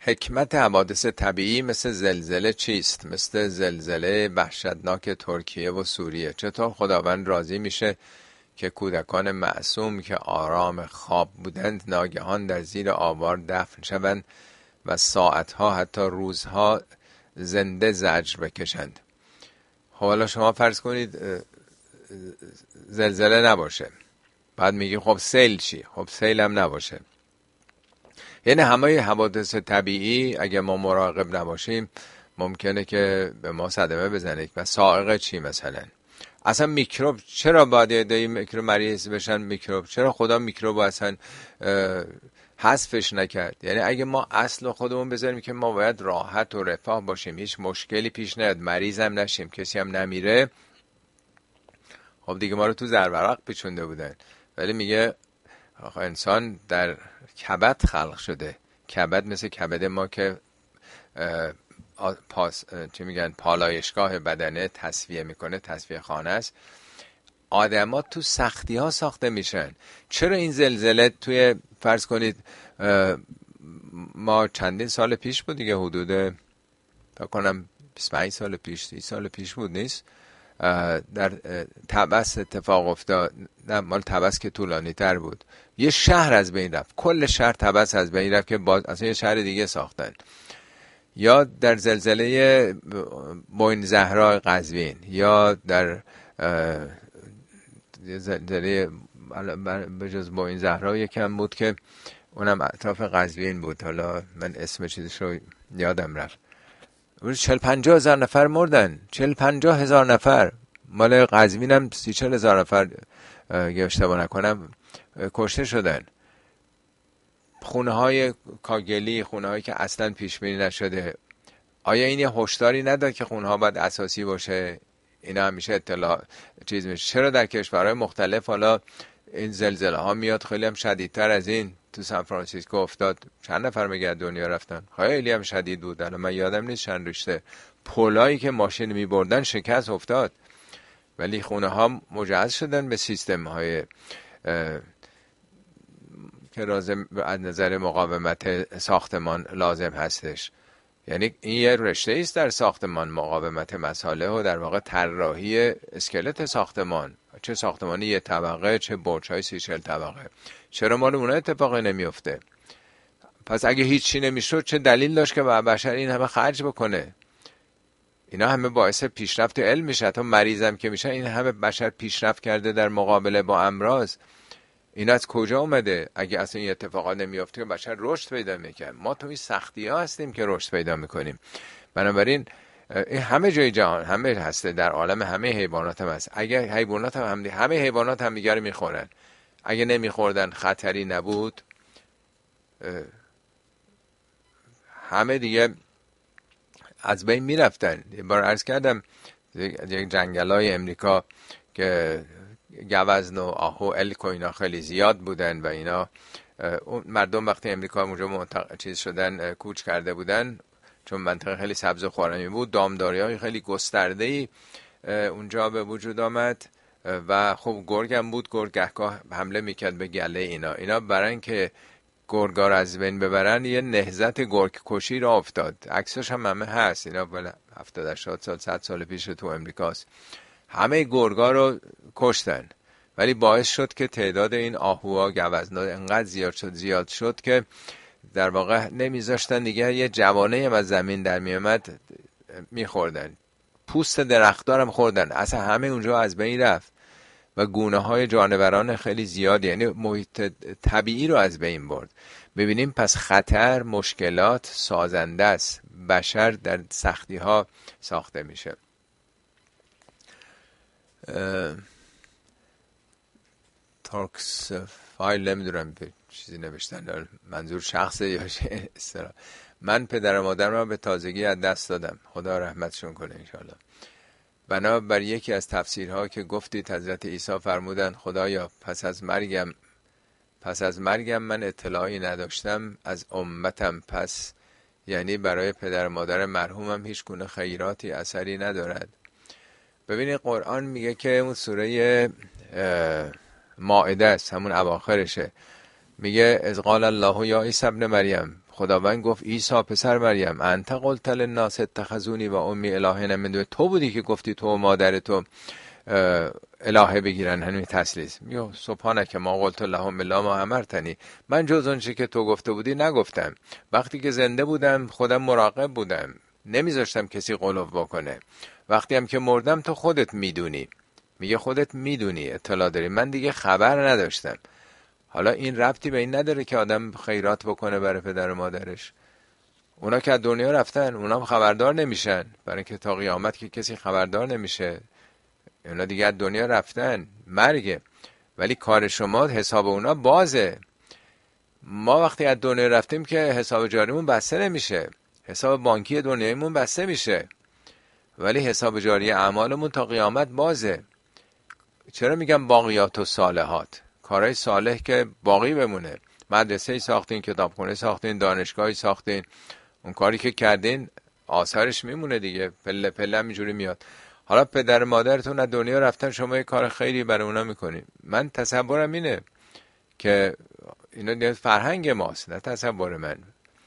حکمت حوادث طبیعی مثل زلزله چیست؟ مثل زلزله وحشتناک ترکیه و سوریه. چطور خداوند راضی میشه که کودکان معصوم که آرام خواب بودند ناگهان در زیر آوار دفن شوند و ساعتها حتی روزها زنده زجر بکشند؟ خب حالا شما فرض کنید زلزله نباشه، بعد میگی خب سیل چی؟ خب سیل هم نباشه. یعنی همه حوادث طبیعی اگه ما مراقب نباشیم ممکنه که به ما صدمه بزنه. و صاعقه چی مثلا؟ اصلا میکروب چرا باید یه میکروب مریض بشن؟ میکروب چرا خدا میکروب اصلا حذفش نکرد؟ یعنی اگه ما اصل خودمون بذاریم که ما باید راحت و رفاه باشیم، هیچ مشکلی پیش نیاد، مریض هم نشیم، کسی هم نمیره، خب دیگه ما رو تو زرورق پیچونده بودن. ولی میگه آخه انسان در کبد خلق شده. کبد مثل کبد ما که چی میگن پالایشگاه بدنه تصفیه میکنه، تصفیه خانه است. آدما تو سختی ها ساخته میشن. چرا این زلزله توی فرض کنید ما چندین سال پیش بود دیگه، حدود فکر کنم 25 سال پیش 30 سال پیش بود نیست، در طبس اتفاق افتاد. نه مال طبس که طولانی تر بود، یه شهر از بین رفت، کل شهر طبس از بین رفت که اصلا یه شهر دیگه ساختن. یا در زلزله بوین زهرا قزوین، یا در زلزله به جز بوین زهرا یکم بود که اونم اطراف قزوین بود، حالا من اسم چیزش رو یادم رفت. 40-50 هزار نفر مردن، 40-50 هزار نفر. مال قزوین هم 30-40 هزار نفر اگه اشتباه نکنم کشته شدن. خونه های کاگلی، خونه هایی که اصلا پیش بینی نشده. آیا این یه هشداری نداد که خونه ها باید اساسی باشه؟ اینا همیشه اطلاع چیز میشه. چرا در کشورهای مختلف حالا این زلزله ها میاد خیلی هم شدیدتر از این؟ تو سان فرانسیسکو افتاد، چند نفر میگه دنیا رفتن، خیلی هم شدید بود. الان من یادم نیست چند رشته پلایی که ماشین میبردن شکست افتاد، ولی خونه ها مجهز شدن به سیستم های که لازم از نظر مقاومت ساختمان لازم هستش. یعنی این یه رشته ایست در ساختمان، مقاومت مساله و در واقع طراحی اسکلت ساختمان، چه ساختمانی یه طبقه چه برج‌های 30-40 طبقه. چرا مال اونها اتفاقی نمیفته؟ پس اگه هیچی نمیشد چه دلیل داشت که بشر این همه خرج بکنه؟ اینا همه باعث پیشرفت علم میشه. تا مریضم که میشه این همه بشر پیشرفت کرده در مقابله با امراض. این از کجا اومده؟ اگه اصلا این اتفاقات نمیافته که بشر رشد پیدا میکنه. ما تو این سختی ها هستیم که رشد پیدا میکنیم. بنابراین این همه جای جهان همه هسته، در عالم همه حیوانات هم هست. اگه حیوانات هم همه حیوانات هم دیگر میخورن، اگه نمیخوردن خطری نبود، همه دیگه از بین میرفتن. یه بار عرض کردم یک جنگلای امریکا که گوزن و آهو الک و اینا خیلی زیاد بودن و اینا مردم وقتی امریکا اونجا چیز شدن کوچ کرده بودن، چون منطقه خیلی سبز و خرمی بود، دامداری های خیلی گسترده‌ای اونجا به وجود آمد و خب گرگ هم بود. گرگ گهگاه حمله میکرد به گله اینا برن که گرگا رو از بین ببرن. یه نهضت گرگ کشی را افتاد، عکسش هم همه هست. اینا بالا 70-80 سال 100 سال پیش تو امریکاست. همه گرگا رو کشتن، ولی باعث شد که تعداد این آهوها گوزنا انقدر زیاد شد که در واقع نمیذاشتن دیگه یه جوانه هم از زمین در میامد میخوردن. پوست درختار هم خوردن. اصلا همه اونجا از بین رفت و گونه های جانوران خیلی زیاد، یعنی محیط طبیعی رو از بین برد. ببینیم پس خطر مشکلات سازنده است. بشر در سختی ها ساخته میشه. تارکس فایل نمیدونم چیزی نوشتن، منظور شخصه یا استرا. من پدر و مادرم را به تازگی از دست دادم، خدا رحمتشون کنه انشالله. بنابر یکی از تفسیرها که گفتید حضرت عیسی فرمودن خدایا پس از مرگم من اطلاعی نداشتم از امتم، پس یعنی برای پدر و مادر مرحومم هیچ گونه خیراتی اثری ندارد. ببینید قرآن میگه که اون سوره مائده است، همون اواخرشه، میگه اذ قال الله یا عیسی ابن مریم، خداوند گفت عیسی پسر مریم انت قلت للناس اتخذونی و امی الهین من دون، تو بودی که گفتی تو و مادر تو الهه بگیرن همین تسلیس. میگه سبحانک ما قلت لهم الا ما امرتنی، من جز اون چی که تو گفته بودی نگفتم. وقتی که زنده بودم خودم مراقب بودم، نمیذاشتم کسی غلو بکنه. وقتی هم که مردم تو خودت میدونی. میگه خودت میدونی، اطلاع داری، من دیگه خبر نداشتم. حالا این ربطی به این نداره که آدم خیرات بکنه برای پدر و مادرش. اونا که از دنیا رفتن، اونا هم خبردار نمیشن، برای اینکه تا قیامت که کسی خبردار نمیشه. اونا دیگه از دنیا رفتن، مرگه. ولی کار شما حساب اونا بازه. ما وقتی از دنیا رفتیم که حساب جاریمون بسته نمیشه، حساب بانکی دنیایمون بسته میشه، ولی حساب جاری اعمالمون تا قیامت بازه. چرا میگم باقیات و صالحات؟ کارهای صالح که باقی بمونه. مدرسه ساختین، کتابخونه ساختین، دانشگاهی ساختین، اون کاری که کردین آثارش میمونه دیگه، پله پله اینجوری میاد. حالا پدر مادرتون از دنیا رفتن، شما یه کار خیری برای اونا میکنین. من تصورم اینه که اینا دیگه فرهنگ ماست، نه تصور من.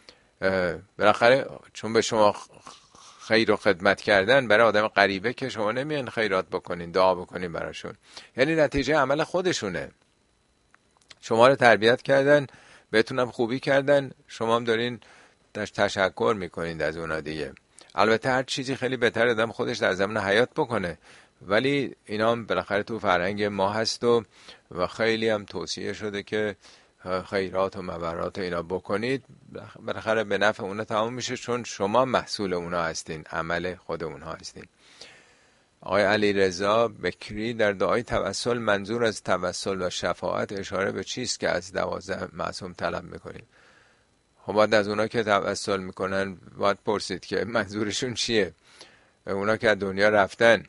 بالاخره چون به شما خیر و خدمت کردن، برای آدم غریبه که شما نمیان خیرات بکنین، دعا بکنین براشون، یعنی نتیجه عمل خودشونه. شما رو تربیت کردن، بهتونم خوبی کردن، شما هم دارین تشکر میکنین از اونا دیگه. البته هر چیزی خیلی بهتر آدم خودش در زمان حیات بکنه، ولی اینا هم بالاخره تو فرهنگ ما هست و خیلی هم توصیه شده که خیرات و مبرات اینا بکنید، بالاخره به نفع اونا تمام میشه، چون شما محصول اونا هستین، عمل خود اونا هستین. آقای علیرضا بکری در دعای توسل منظور از توسل و شفاعت اشاره به چیست که از 12 معصوم طلب میکنیم؟ خب باید از اونا که توسل میکنن باید پرسید که منظورشون چیه. اونا که از دنیا رفتن،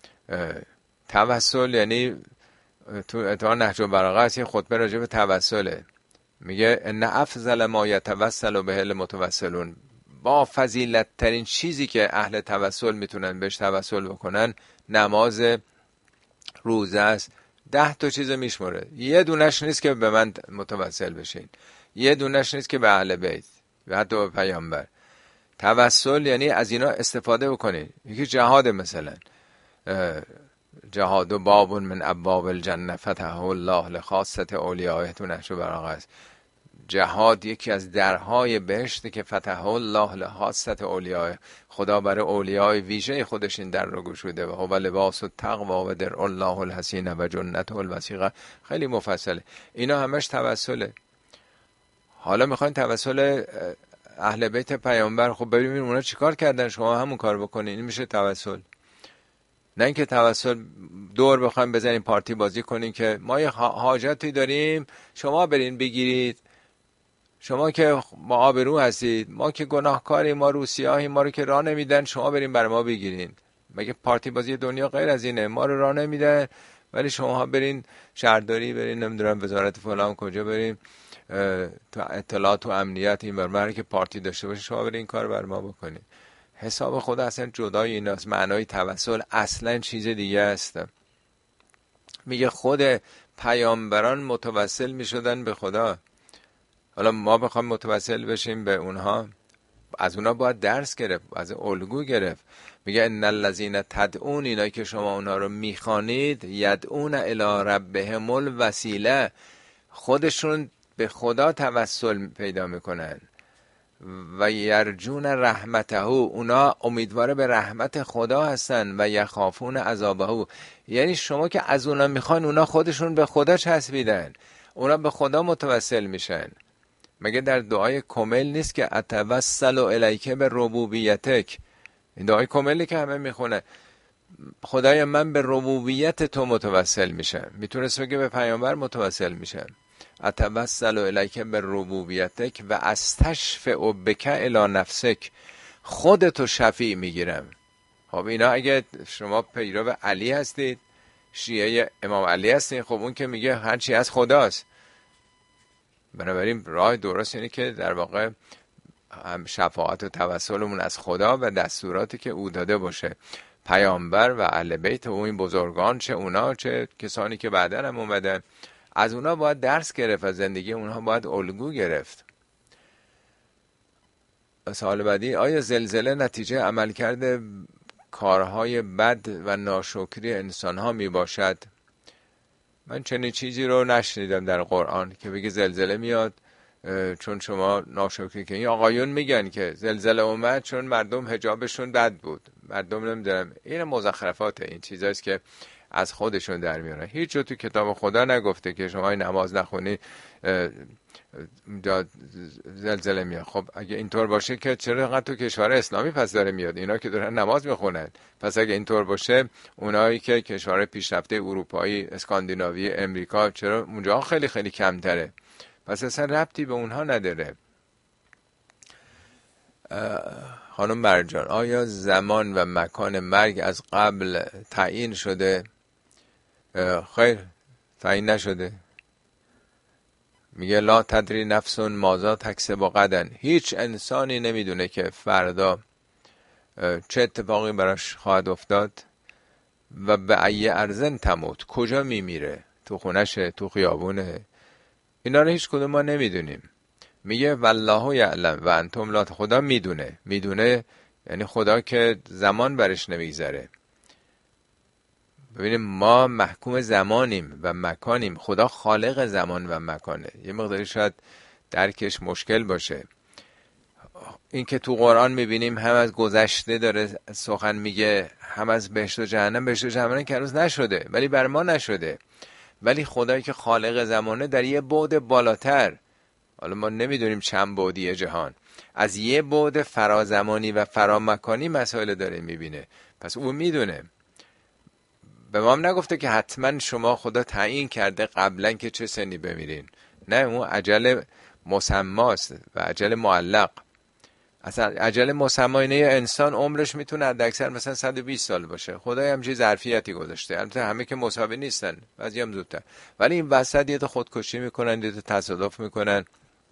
توسل یعنی تو اتحاد نهج البلاغه هست یه خطبه راجع به توسله، میگه ان افضل ما یتوسل به المتوسلون، با فضیلت ترین چیزی که اهل توسل میتونن بهش توسل بکنن نماز، روزه است. 10 تا چیز میشمره، یه دونش نیست که به من متوسل بشین، یه دونش نیست که به اهل بیت و حتی به پیامبر. توسل یعنی از اینا استفاده بکنین. یکی جهاد، مثلا جهاد و باب من ابواب الجنه فتحه الله لخاصه اولیائه، تو نهج البلاغه است. جهاد یکی از درهای بهشت که فتحه الله لخاصه اولیائه، خدا برای اولیای ویژه خودش این در رو گشوده. و هو لباس التقوا و درع الله الحسین و جنته الوثیقه. خیلی مفصله. اینا همش توسله. حالا میخواین توسل اهل بیت پیامبر، خب ببینید اونا چیکار کردن، شما همون کار بکنین، این میشه توسل. نه اینکه توسل دور بخوایم بزنیم پارتی بازی کنین که ما یه حاجتی داریم شما برین بگیرید، شما که ما آبرو هستید، ما که گناهکاریم، ما روسیاهیم، ما رو که راه نمیدن، شما برین برای ما بگیرین. مگه پارتی بازی دنیا غیر از اینه؟ ما رو راه نمیدن ولی شما برین شهرداری، برین نمیدونم وزارت فلان کجا، برین تو اطلاعات و امنیت این برمره که پارتی داشته باشه، شما برین این کار بر ما بکنین. حساب خدا اصلا جدای ایناست. معنای توسل اصلا چیز دیگه است. میگه خود پیامبران متوسل میشدن به خدا. حالا ما بخوام متوسل بشیم به اونها، از اونها باید درس گرفت، از الگو گرفت. میگه ان الذین تدعون، اینایی که شما اونها رو میخوانید، یدعون الی ربهم الوسیله، خودشون به خدا توسل پیدا میکنن. و یرجون رحمته، اونا امیدواره به رحمت خدا هستن. و یخافون عذابه، یعنی شما که از اونا میخوان، اونا خودشون به خدا چسبیدن، اونا به خدا متوسل میشن. مگه در دعای کامل نیست که اتوسل الیک به ربوبیتک؟ این دعای کاملی که همه میخونه، خدای من به ربوبیت تو متوسل میشم. میتونست بگه به پیامبر متوسل میشم. اتوسل الیک به ربوبیتک و استشفع بک الی نفسک، خودتو شفیع میگیرم. خب اینا اگه شما پیرو علی هستید، شیعه امام علی هستید، خب اون که میگه هر چی از خداست. بنابراین راه درست اینه که در واقع هم شفاعت و توسلمون از خدا و دستوراتی که او داده باشه. پیامبر و اهل بیت و این بزرگان، چه اونا چه کسانی که بعدن هم اومدن، از اونا باید درس گرفت، از زندگی اونها باید الگو گرفت. سوال بعدی: آیا زلزله نتیجه عملکرد کارهای بد و ناشکری انسان ها می باشد؟ من چنین چیزی رو نشنیدم در قرآن که بگه زلزله میاد چون شما ناشکری کنید. آقایون میگن که زلزله اومد چون مردم حجابشون بد بود. مردم نمیدونم، این مزخرفاته، این چیزاییست که از خودشون در میارن. هیچ جا تو کتاب خدا نگفته که شما نماز نخونی زلزله میاد. خب اگه اینطور باشه که چرا اینقدر تو کشور اسلامی پس داره میاد؟ اینا که دارن نماز میخونن. پس اگه اینطور باشه اونایی که کشور پیشرفته اروپایی، اسکاندیناوی، امریکا، چرا اونجا خیلی خیلی کمتره؟ پس اصلا ربطی به اونها نداره. خانم مرجان: آیا زمان و مکان مرگ از قبل تعیین شده؟ خیر، تعیین نشده. میگه لا تدری نفس ماذا تکسب غدا. هیچ انسانی نمیدونه که فردا چه اتفاقی براش خواهد افتاد و به ای ارزن تموت، کجا میمیره، تو خونشه، تو خیابونه. اینا رو هیچ کدوم ما نمیدونیم. میگه والله یعلم و انتم لا. خدا میدونه یعنی خدا که زمان برش نمیگذره. ببینیم ما محکوم زمانیم و مکانیم، خدا خالق زمان و مکانه. یه مقداری شاید درکش مشکل باشه. این که تو قرآن میبینیم هم از گذشته داره سخن میگه، هم از بهشت و جهنم. بهشت و جهنم که هنوز نشده، ولی بر ما نشده. ولی خدایی که خالق زمانه در یه بعد بالاتر، حالا ما نمیدونیم چند بعدی جهان، از یه بعد فرازمانی و فرامکانی مسائل داره میبینه. پس او میدونه. به ما هم نگفته که حتما شما خدا تعیین کرده قبلا که چه سنی بمیرین. نه، اون عجل مسماست و عجل معلق. اصلا عجل مسما اینه انسان عمرش میتونه حداکثر مثلا 120 سال باشه. خدای همچین ظرفیتی گذاشته. البته همه که مساوی نیستن، بعضی هم زودتر. ولی این وسط یه تا خودکشی میکنن، یه تا تصادف میکنن.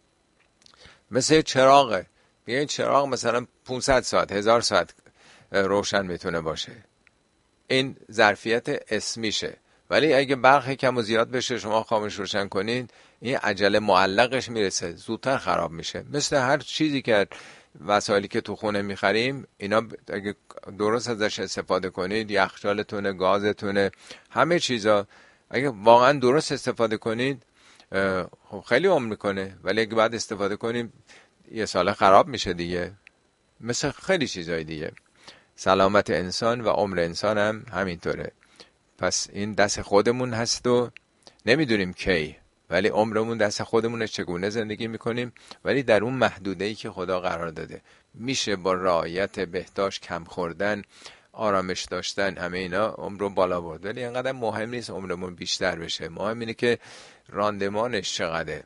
مثل چراغه. این چراغ مثلا 500 ساعت 1000 ساعت روشن میتونه باشه. این ظرفیت اسمیشه. ولی اگه برق کم و زیاد بشه، شما خاموش روشن کنین، این عجله معلقش میرسه، زودتر خراب میشه. مثل هر چیزی که وسایلی که تو خونه میخریم، اینا اگه درست ازش استفاده کنید، یخچالتونه، گازتونه، همه چیزا اگه واقعا درست استفاده کنید، خب خیلی عمر میکنه. ولی اگه بعد استفاده کنیم یه ساله خراب میشه دیگه. مثل خیلی چیزای دیگه. سلامت انسان و عمر انسان هم همینطوره. پس این دست خودمون هست و نمیدونیم کی، ولی عمرمون دست خودمونه، چگونه زندگی میکنیم. ولی در اون محدوده‌ای که خدا قرار داده میشه با رعایت بهداشت، کم خوردن، آرامش داشتن، همه اینا عمر رو بالا برد. ولی اینقدر مهم نیست عمرمون بیشتر بشه. مهم اینه که راندمانش چقدره.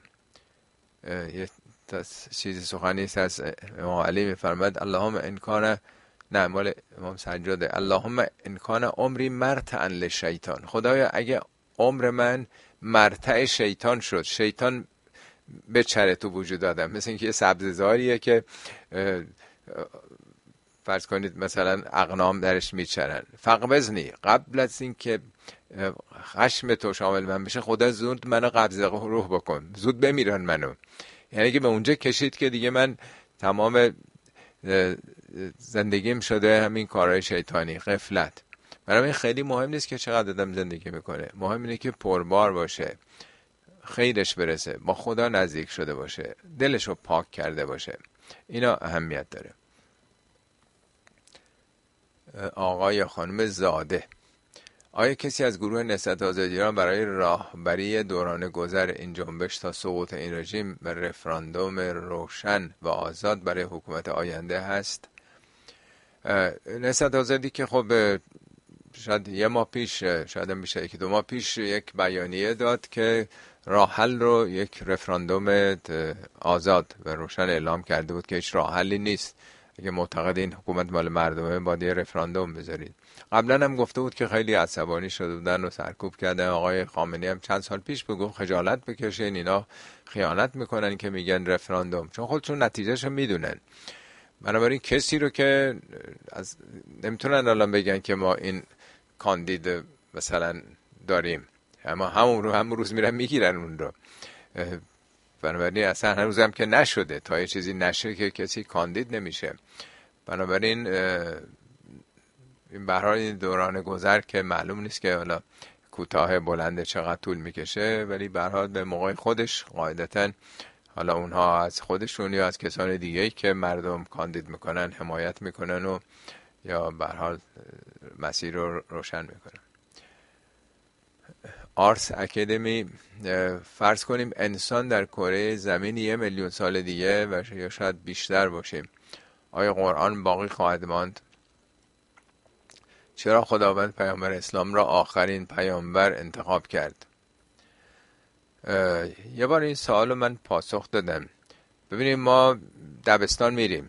یه چیزی سخنی است از امام علی میفرماد اللهم ان کان، نه مال امام سجاده، اللهم ان کان عمری مرتعا للشیطان. خدایا اگه عمر من مرتع شیطان شد، شیطان بچره تو وجود آدم، مثل اینکه یه سبززاریه که فرض کنید مثلا اغنام درش میچرن، فقبضنی، قبل از این که خشم تو شامل من بشه، خدا زود منو قبض روح بکن، زود بمیرن منو. یعنی که به اونجا کشید که دیگه من تمام زندگیم شده همین کارهای شیطانی، غفلت. برای این خیلی مهم نیست که چقدر آدم زندگی میکنه، مهم اینه که پربار باشه، خیرش برسه، با خدا نزدیک شده باشه، دلشو پاک کرده باشه. اینا اهمیت داره. آقای خانم زاده: آیا کسی از گروه نهضت آزادیان برای راهبری دوران گذر این جنبش تا سقوط این رژیم و رفراندوم روشن و آزاد برای حکومت آینده هست؟ نهضت آزادی که خب شاید یه ماه پیش، شاید هم بیشتر، 1-2 ماه پیش یک بیانیه داد که راه حل رو یک رفراندوم آزاد و روشن اعلام کرده بود که هیچ راه حلی نیست. اگه معتقد این حکومت مال مردمه، باید یه رفراندوم بذارید. قبلا هم گفته بود که خیلی عصبانی شده بودن و سرکوب کردن. آقای خامنه‌ای هم چند سال پیش بگو خجالت بکشین، اینا خیانت میکنن که میگن رفراندوم، چون خودشون نتیجهشو میدونن. بنابراین کسی رو که نمیتونن الان بگن که ما این کاندید مثلا داریم، اما همون روز میرن میگیرن اون رو. بنابراین اصلا هنوز هم که نشده، تا یه چیزی نشه که کسی کاندید نمیشه. بنابراین این به هر حال این دوران گذر که معلوم نیست که حالا کوتاه بلنده چقدر طول میکشه، ولی به هر حال به موقع خودش قاعدتاً حالا اونها از خودشون یا از کسان دیگه‌ای که مردم کاندید میکنن حمایت میکنن و یا به هر حال مسیر رو روشن میکنن. آرس اکادمی، فرض کنیم انسان در کره زمین 1 میلیون سال دیگه و یا شاید بیشتر باشیم، آیا قرآن باقی خواهد ماند؟ چرا خداوند پیامبر اسلام را آخرین پیامبر انتخاب کرد؟ یه بار این سوال رو من پاسخ دادم. ببینیم ما دبستان میریم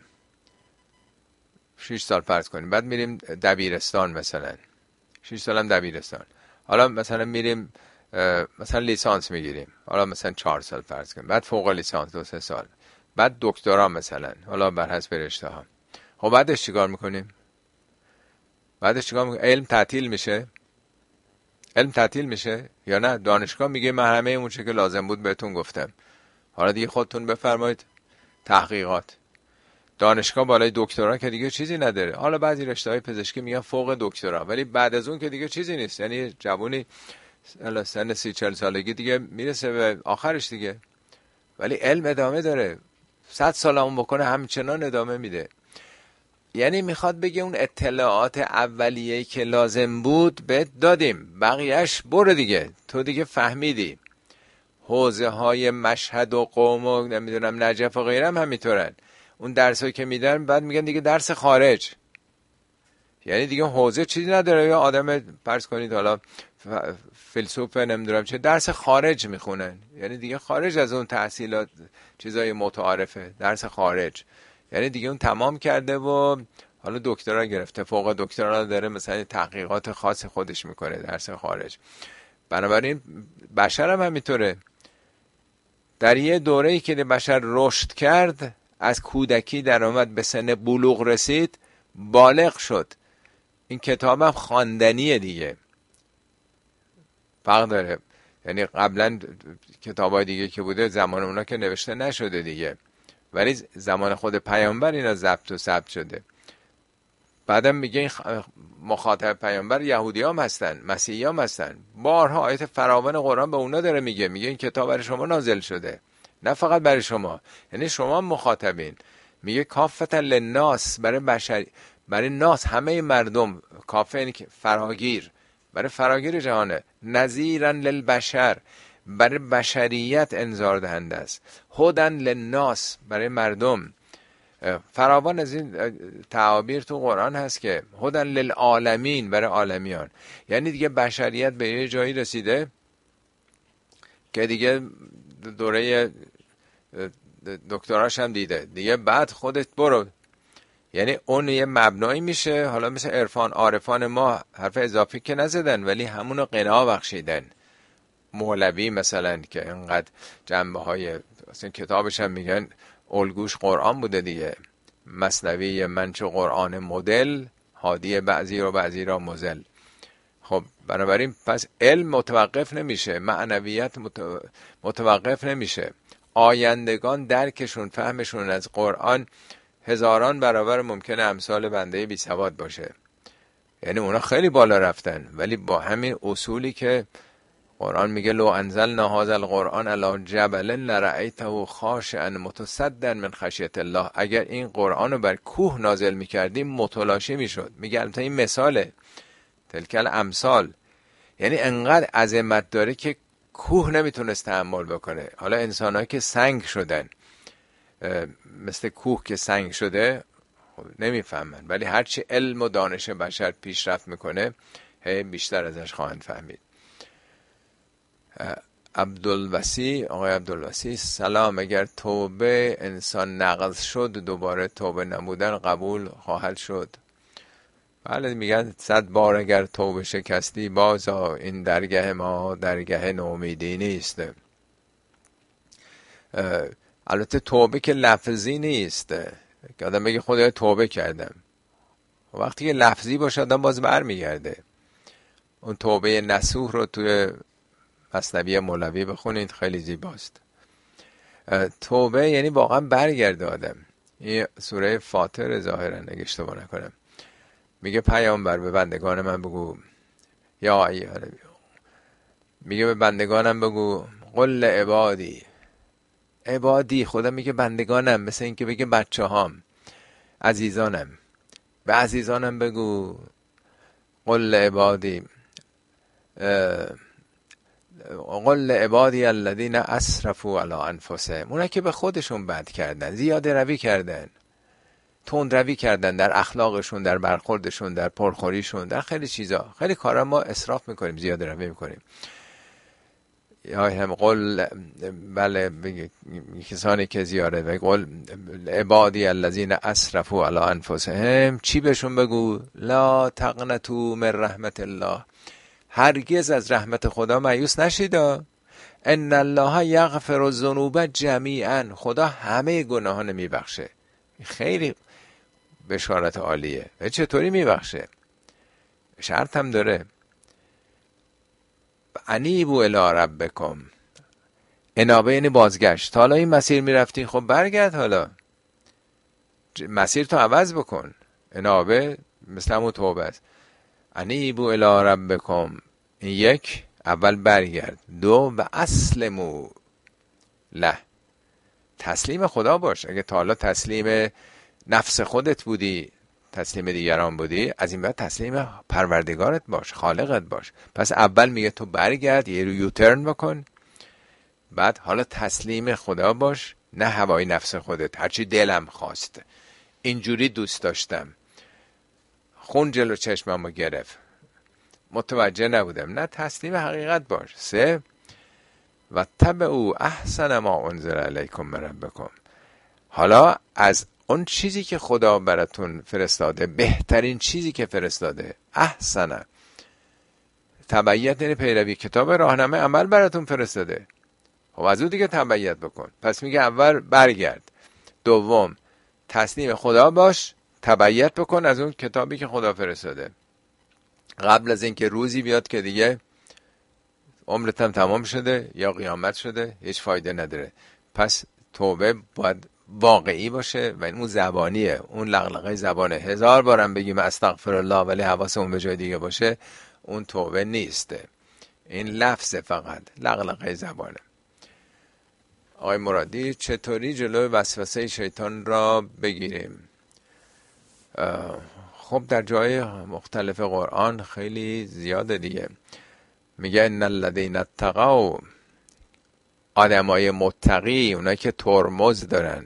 6 سال فرض کنیم، بعد میریم دبیرستان مثلا 6 سال هم دبیرستان، حالا مثلا میریم مثلا لیسانس میگیریم، حالا مثلا 4 سال فرض کنیم، بعد فوق لیسانس 2-3 سال، بعد دکترا مثلا، حالا بر حسب رشته ها. خب بعدش چیکار میکنیم؟ علم تعطیل میشه؟ علم تعطیل میشه یا نه؟ دانشگاه میگه من همه اون چه که لازم بود بهتون گفتم، حالا دیگه خودتون بفرمایید تحقیقات. دانشگاه بالای دکترا که دیگه چیزی نداره. حالا بعضی رشته‌های پزشکی میگن فوق دکترا، ولی بعد از اون که دیگه چیزی نیست. یعنی جوونی سن 30-40 سالگی دیگه میرسه به آخرش دیگه، ولی علم ادامه داره. 100 سال هم بکنه همچنان ادامه میده. یعنی میخواد بگه اون اطلاعات اولیه‌ای که لازم بود بهت دادیم، بقیهش برو دیگه، تو دیگه فهمیدی. حوزه های مشهد و قم و نمیدونم نجف و غیره هم همینطورن. اون درسایی که میدن بعد میگن دیگه درس خارج، یعنی دیگه حوزه چیزی نداره. یا آدم فرض کنید حالا فیلسوف نمیدونم چه، درس خارج میخونن، یعنی دیگه خارج از اون تحصیلات چیزای متعارفه، درس خارج، یعنی دیگه اون تمام کرده و حالا دکترا گرفته، فوق دکترا داره مثلا تحقیقات خاص خودش میکنه، درس خارج. بنابراین بشر هم همینطوره. در یه دوره‌ای که بشر رشد کرد، از کودکی در آمد به سن بلوغ رسید، بالغ شد، این کتاب هم خواندنیه دیگه، فرق داره. یعنی قبلا کتابای دیگه که بوده زمان اونا که نوشته نشده دیگه، ولی زمان خود پیامبر اینا ضبط و ثبت شده. بعدم میگه این مخاطب پیامبر یهودی هم هستن، مسیحی هم هستن. بارها آیت فراوان قرآن به اونا داره میگه این کتاب برای شما نازل شده، نه فقط برای شما، یعنی شما مخاطبین. میگه کافتا للناس، برای بشر، برای ناس همه مردم. کافه یعنی فراگیر، برای فراگیر جهانه. نذیرا للبشر، برای بشریت انذار دهنده است. هدن للناس، برای مردم. فراوان از این تعابیر تو قرآن هست که هدن للعالمین، برای عالمیان. یعنی دیگه بشریت به یه جایی رسیده که دیگه دوره دکتراش هم دیده دیگه، بعد خودت برو. یعنی اون یه مبنایی میشه. حالا مثل عرفان عارفان ما حرف اضافی که نزدن، ولی همونو قناع بخشیدن. مولوی مثلا که انقدر جنبه های اصلا کتابش هم میگن الگوش قرآن بوده دیگه. مثنوی من چو قرآن مدل، هادی بعضی و بعضی را مزل. خب بنابراین پس علم متوقف نمیشه، معنویت متوقف نمیشه. آیندگان درکشون، فهمشون از قرآن هزاران برابر ممکنه امثال بنده بی سواد باشه. یعنی اونا خیلی بالا رفتن، ولی با همین اصولی که قرآن میگه لو انزلنا هذا القرآن علی جبل لرأیته خاشعا متصدعا من خشیت الله. اگر این قرآن رو بر کوه نازل میکردیم متلاشی میشد. میگه البته این مثاله، تلک الامثال، یعنی انقدر عظمت داره که کوه نمیتونست تحمل بکنه. حالا انسان‌ها که سنگ شدن، مثل کوه که سنگ شده، نمیفهمن، ولی هرچی علم و دانش بشر پیشرفت میکنه بیشتر ازش خواهند فهمید. آقای عبدالوسی، سلام. اگر توبه انسان نقض شد، دوباره توبه نمودن قبول خواهد شد؟ بله، میگن 100 بار اگر توبه شکستی بازا، این درگاه ما درگاه نومیدی نیست. البته توبه که لفظی نیست که آدم بگه خدایا توبه کردم. وقتی که لفظی باشه آدم باز برمیگرده. اون توبه نصوح رو توی مثنوی مولوی بخونید، خیلی زیباست. توبه یعنی واقعا برگرده آدم. این سوره فاطر ظاهرا اگه اشتباه نکنم میگه پیامبر به بندگان من بگو یا میگه به بندگانم بگو قل عبادی خدا میگه بندگانم، مثل این که بگه بچه هام عزیزانم، به عزیزانم بگو قل عبادی قل عبادی الذین اسرفوا علی انفسهم، اونا که به خودشون بد کردن، زیاده روی کردن، تند روی کردن در اخلاقشون، در برخوردشون، در پرخوریشون، در خیلی چیزا، خیلی کارا ما اسراف میکنیم، زیاده روی میکنیم. یا هم قل بله کسانی که زیاده و قل عبادی الذین اسرفوا علی انفسهم، چی بهشون بگو؟ لا تقنطوا من رحمت الله، هرگز از رحمت خدا مایوس نشید. ان الله یغفر الذنوب جمیعا، خدا همه گناهان میبخشه. خیلی بشارت عالیه. و چطوری میبخشه؟ شرط هم داره. انیبوا الی ربکم، انابه یعنی بازگشت. حالا این مسیر میرفتی، خب برگرد، حالا مسیر تو عوض بکن. انابه مثل همون توبه است. انیبوا الی ربکم، این یک، اول برگرد. دو، و اسلموا له، تسلیم خدا باش. اگه تا حالا تسلیم نفس خودت بودی، تسلیم دیگران بودی، از این بعد تسلیم پروردگارت باش، خالقت باش. پس اول میگه تو برگرد، یه رو یوترن بکن، بعد حالا تسلیم خدا باش، نه هوای نفس خودت، هرچی دلم خواست، اینجوری دوست داشتم، خون جلو چشممو گرفت، متوجه نبودم. نه، تسلیم حقیقت باش. سه، و تبعوا احسن ما انزل الیکم من ربکم، حالا از اون چیزی که خدا براتون فرستاده، بهترین چیزی که فرستاده، احسن، تبعیت یعنی پیروی، کتاب راهنمای عمل براتون فرستاده، خب از اون دیگه تبعیت بکن. پس میگه اول برگرد، دوم تسلیم خدا باش، تبعیت بکن از اون کتابی که خدا فرستاده، قبل از اینکه روزی بیاد که دیگه عمرت هم تمام شده یا قیامت شده، هیچ فایده نداره. پس توبه باید واقعی باشه و اون زبانیه، اون لغلقه زبانه. 1000 بارم بگیم استغفرالله ولی حواسمون به جای دیگه باشه، اون توبه نیسته، این لفظ فقط لغلقه زبانه. آقای مرادی، چطوری جلوی وسوسه شیطان را بگیریم؟ خب در جای مختلف قرآن خیلی زیاده دیگه. میگه ان الذین اتقوا، آدمای متقی، اونایی که ترمز دارن،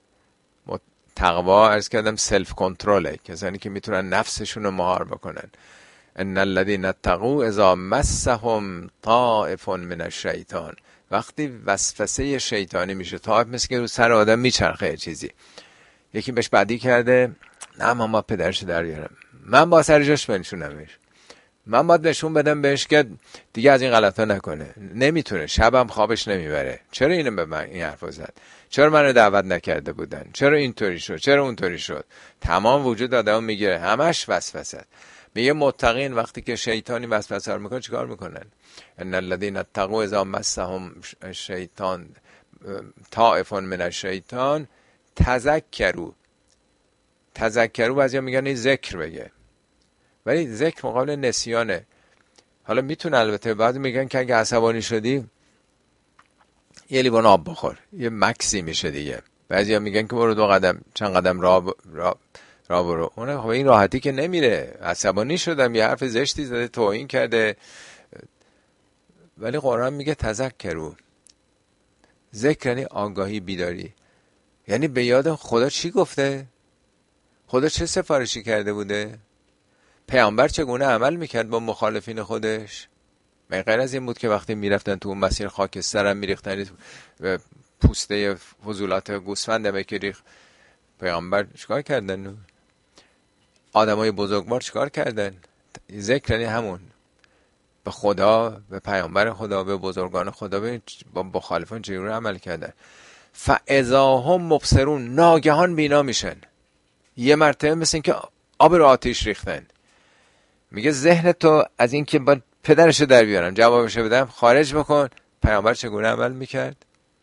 تقوا عرض کردم سلف کنترله، کسانی که میتونن نفسشون رو مهار بکنن. ان الذین اتقوا اذا مسهم طائف من الشیطان، وقتی وسوسه شیطانی میشه، طائف مثل که رو سر آدم میچرخه چیزی، یکی بهش بدی کرده، نه من با پدرش در بیارم، من با سر جاش بنشونمش، من باید نشون بدم بهش که دیگه از این غلطا نکنه. نمیتونه، شبم خوابش نمیبره. چرا اینو به من این حرفو زد؟ چرا منو دعوت نکرده بودن؟ چرا اینطوری شد؟ چرا اونطوری شد؟ تمام وجود آدمو میگیره، همش وسوسه. میگه متقین وقتی که شیطانی وسوسه رو میکنه چیکار میکنن؟ ان الذين اتقوا اذا مسهم الشیطان طائف من الشیطان تذکروا بعضیا میگن این ذکر بگه، ولی ذکر مقابل نسیانه. حالا میتونه، البته بعضی میگن که اگه عصبانی شدی یه لیوان آب بخور، یه مکسی میشه دیگه. بعضیا میگن که برو 2 قدم چند قدم راه برو. اون خب این راحتی که نمیره، عصبانی شدم، یه حرف زشتی زده، توهین کرده، ولی قرآن میگه تذکروا. ذکر یعنی آگاهی، بیداری، یعنی به یاد خدا چی گفته، خدا چه سفارشی کرده بوده، پیامبر چگونه عمل میکرد با مخالفین خودش. من غیر از این بود که وقتی میرفتن تو اون مسیر خاکسترم میریختن پوسته فضولات گوسفند بکری، پیامبر چیکار کردن؟ آدمای بزرگوار چیکار کردن؟ ذکر یعنی همون، به خدا، به پیامبر خدا، به بزرگان خدا، به مخالفان چگونه عمل کردن. فاذا هم مبصرون، ناگهان بینا میشن، یه مرتبه مثل این که آب رو آتیش ریختن. میگه ذهن تو از این که با پدرشو در بیارم جوابشو بدم خارج بکن. پیامبر چگونه عمل میکرد؟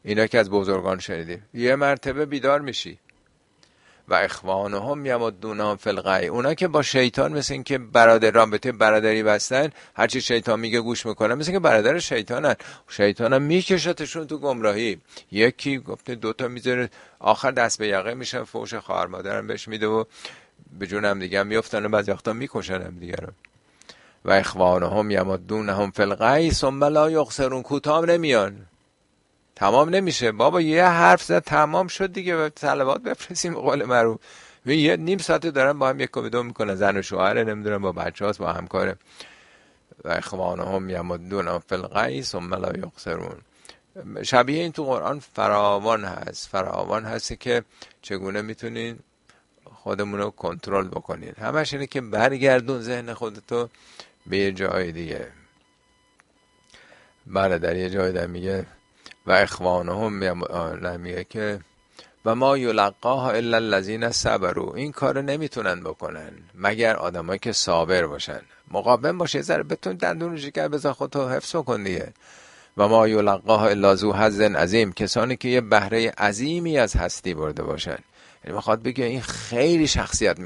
اینا که از بزرگان شنیدیم. یه مرتبه بیدار میشی. و اخوانهم یمدونهم فی الغی، اونا که با شیطان مثل این که رابطه برادری بستن، هرچی شیطان میگه گوش میکنن، مثل این که برادر شیطانم میکشتشون تو گمراهی. یکی گفته دوتا میذاره، آخر دست به یقه میشن، فوش خواهر مادرم بهش میده و به جون هم دیگه میافتن و بعضی وقتا میکشن هم دیگه رو. و اخوانهم یمدونهم فی الغی ثم لا یقصرون، کوتاه نمیان، تمام نمیشه. بابا یه حرف زد تمام شد دیگه، به صلوات بفرستیم به قول معروف. یه نیم ساعت دارن با هم یک و دو میکنن، زن و شوهر، نمیدونم با بچه هاست، با همکاره. و اخوانهم یمدون فی الغی ثم لا یقصرون. شبیه این تو قرآن فراوان هست که چگونه میتونین خودمون رو کنترل بکنین. همش اینه که برگردون ذهن خودتو به یه جای دیگه. بله در یه جای در میگه و اخوانهم میگه که و ما یلقاها الا الذین صبروا، این کارو نمیتونن بکنن مگر آدمایی که صابر باشن. مقاوم باشه، ذره بتون دندون رو شکر بذار، خودتو حفظ کن دیگه. و ما یلقاها الا ذو حظ عظیم، کسانی که یه بهره عظیمی از هستی برده باشن. یعنی میخواد بگه این خیلی شخصیت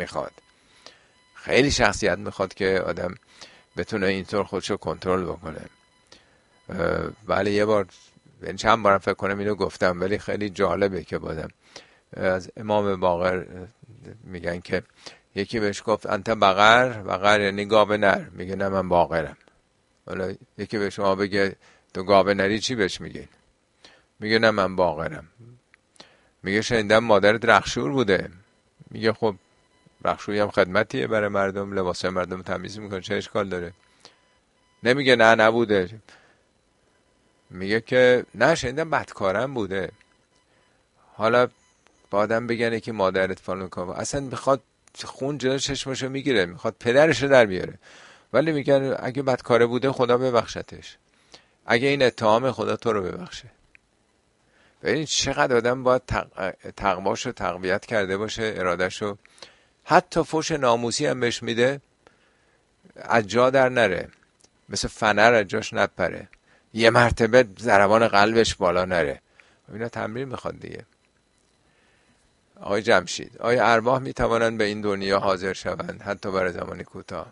میخواد که آدم بتونه اینطور خودشو کنترل بکنه. بله یه بار، چند بارم فکر کنم اینو گفتم، ولی خیلی جالبه که بازم از امام باقر میگن که یکی بهش گفت انت بقر یعنی گاو نر، میگه نه من باقرم. حالا یکی به شما بگه تو گاو نری، چی بهش میگه؟ میگه نه من باقرم. میگه شنیدم مادرت رخشور بوده. میگه خب رخشوری هم خدمتیه برای مردم، لباسای مردم تمیز میکنه، چه اشکال داره؟ نمیگه نه نبوده. میگه که نه شنیدم بدکارم بوده. حالا با آدم بگنه که مادرت فلان کار، اصلا میخواد خون جلو چشمشو میگیره، میخواد پدرشو در بیاره. ولی میگن اگه بدکاره بوده خدا ببخشتش، اگه این اتهام خدا تو رو ببخشه. ببین چقدر آدم باید تقواشو تقویت کرده باشه، ارادهشو. حتی فوش ناموسی هم بهش میده از جا در نره، مثل فنر از جاش نپره، یه مرتبه ضربان قلبش بالا نره. اینا تمرین میخواد دیگه. آقای جمشید، آیا ارواح میتوانند به این دنیا حاضر شوند حتی برای زمانی کوتاه؟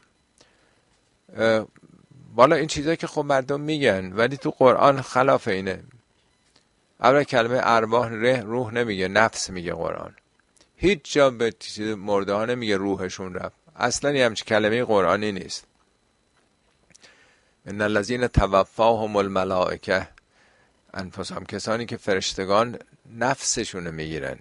بالا این چیزایی که خب مردم میگن، ولی تو قرآن خلاف اینه. اولا کلمه ارواح روح نمیگه، نفس میگه قرآن. هیچ جا به مرده ها نمیگه روحشون رفت، اصلا یه همچین کلمه قرآنی نیست. ان الذین توفاهم الملائکه انفسهم، کسانی که فرشتگان نفسشون میگیرن.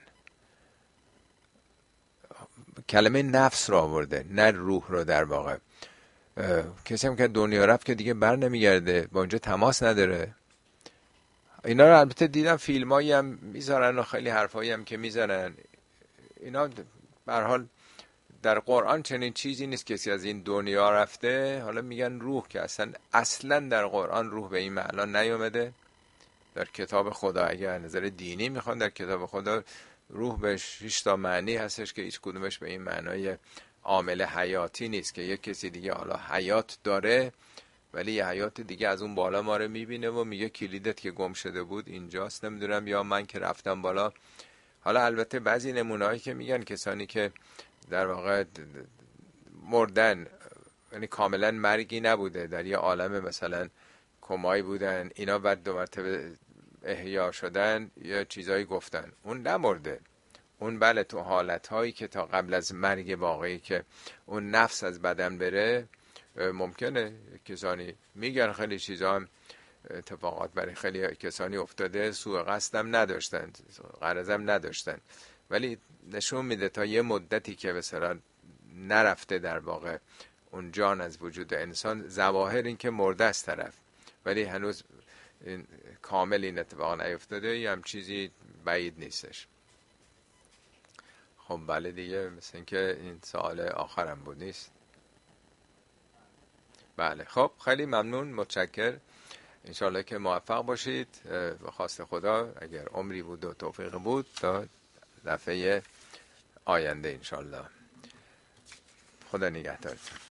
کلمه نفس رو آورده نه روح رو. در واقع کسی هم که دنیا رفت که دیگه بر نمیگرده، با اونجا تماس نداره. اینا رو البته دیدم فیلمایی هم میذارن و خیلی حرفایی هم که میزنن. اینا به هر حال در قرآن چنین چیزی نیست کسی از این دنیا رفته حالا میگن روح، که اصلا در قرآن روح به این معنا نیومده. در کتاب خدا اگر نظر دینی میخوان، در کتاب خدا روح به 6 تا معنی هستش که هیچ کدومش به این معنای عامل حیاتی نیست که یک کسی دیگه حالا حیات داره ولی یه حیات دیگه از اون بالا ما رو میبینه و میگه کلیدت که گم شده بود اینجاست، نمیدونم، یا من که رفتم بالا. حالا البته بعضی نمونه‌هایی که میگن کسانی که در واقع مردن، یعنی کاملا مرگی نبوده، در یه عالم مثلا کمایی بودن، اینا بعد 2 مرتبه احیا شدن یا چیزایی گفتن، اون نمرده. اون بله تو حالتهایی که تا قبل از مرگ واقعی که اون نفس از بدن بره ممکنه. کسانی میگن خیلی چیزا هم اتفاقات برای خیلی کسانی افتاده، سوء قصدم نداشتن، غرضم نداشتن، ولی نشون میده تا یه مدتی که مثلا نرفته در واقع اون جان از وجود انسان، ظواهر این که مرده است طرف، ولی هنوز کامل این اتفاق نیفتاده، یه هم چیزی بعید نیستش. خب بله دیگه، مثل این که این سوال آخرم بود نیست؟ بله خب خیلی ممنون، متشکر. انشالله که موفق باشید به خواست خدا، اگر عمری بود و توفیق بود تا دفعه آینده انشالله. خدا نگهدارتون.